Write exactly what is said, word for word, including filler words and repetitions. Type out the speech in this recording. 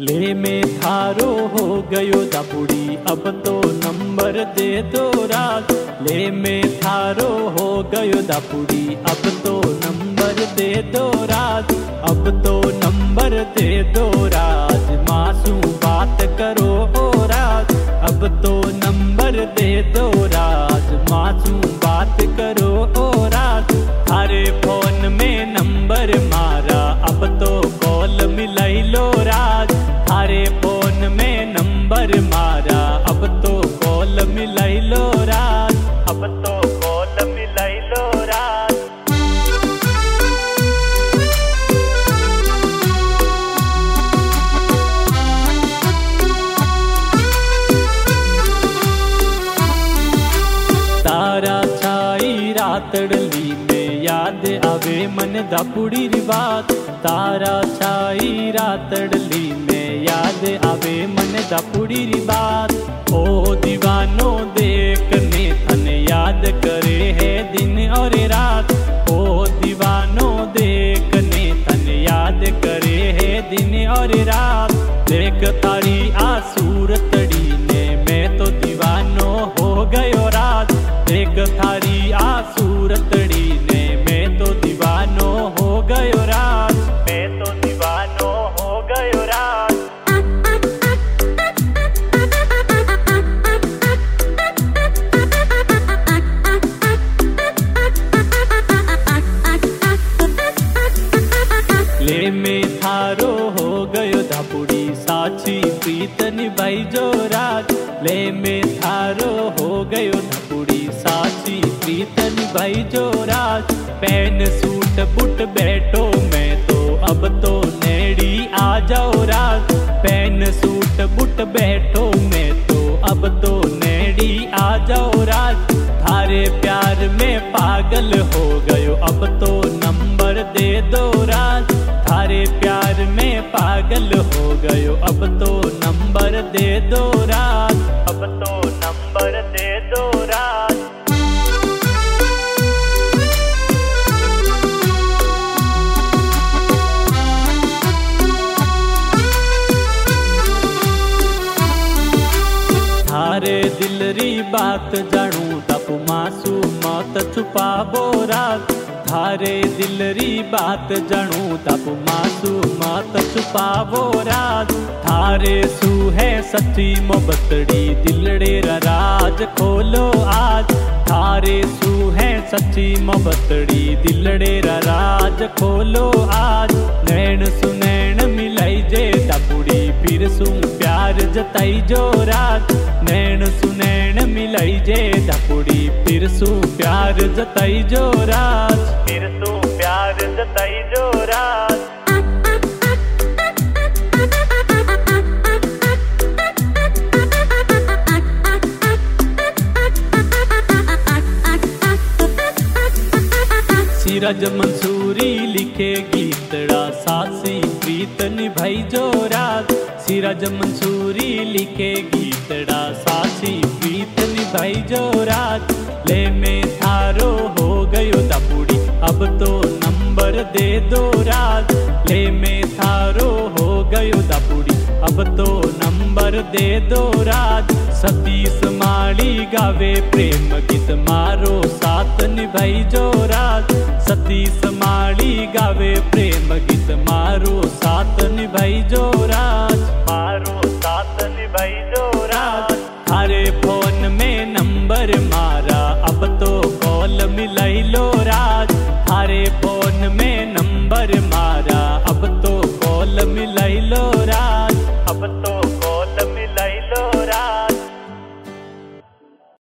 ले में थारो हो गयो दापुड़ी, अब तो नंबर दे दो राज। ले में थारो हो गयो दापुड़ी, अब तो नंबर दे दो राज। अब तो नंबर दे दो राज, मासूम बात करो ओ राज। अब तो नंबर दे दो राज, मासूम बात करो ओ राज। थारे फोन में नंबर मारा, अब तो कॉल मिलाई लो राज। थारे फोन में नंबर मारा, अब तो कॉल मिलाई लो राज। अब तो कॉल मिलाई लो राज। तारा छाई रातड़ली में, याद आवे मन दापुड़ी री बात। तारा छाई रातड़ली में, याद आवे मन दापुड़ी री बात। ओ दीवानो देखने थने याद करे है दिन और रात। ओ दीवानो देखने थने याद करे है दिन और रात। देख तारी आसूरतड़ी ने, मैं तो दीवानो हो गयो रात। देख थारी आसूरतड़ी ने, मैं तो दीवानो हो गयो रात। मैं तो दीवानो हो गयो रात। ले में थारो हो गयो दापुड़ी, साची प्रीत निभाई जो राज। ले में थारो हो गयो दापुड़ी, साची प्रीत निभाई जो राज। पैन सूट बुट बैठो मैं तो, अब तो नेड़ी आ जाओ राज। पैन सूट बुट बैठो मैं तो, अब तो नेड़ी आ जाओ राज। थारे प्यार में पागल हो गयो, अब तो नंबर दे दो राज। थारे प्यार में पागल हो गयो, अब तो नंबर दे दो राज। अब तो नंबर दे दो राज। थारे दिल री बात जानू, तप मासू मत छुपाबो राज। थारे दिल री बात जानू, तप मासू मत छुपाबो राज। थारे सू है सच्ची मोहब्बतड़ी, दिलड़े रा राज खोलो आज। थारे सू है सच्ची मोहब्बतड़ी, दिलड़े रा राज खोलो आज। नैन सुनैन मिलाई जे दापुड़ी, फिर सू प्यार जताई जो राज। नैन सुनैन मिलाई जे दापुड़ी, फिर सू प्यार जताई जो राज। फिर सू प्यार जताई जो राज। सीरज मंसूरी लिखे गीतड़ा, सासी प्रीत निभाई जो राज। सीरज मंसूरी लिखे गीतड़ा, सासी प्रीत निभाई जो राज। ले में थारो हो गयो दापुड़ी, अब तो नंबर दे दो राज। ले में थारो हो गयो दापुड़ी, अब तो नंबर दे दो राज। सतीश माली गावे प्रेम गीत, मारो साथ निभाई जो राज। सतीश माली गावे प्रेम गीत, मारो साथ निभाई जो राज। मारो साथ निभाई जो राज। थारे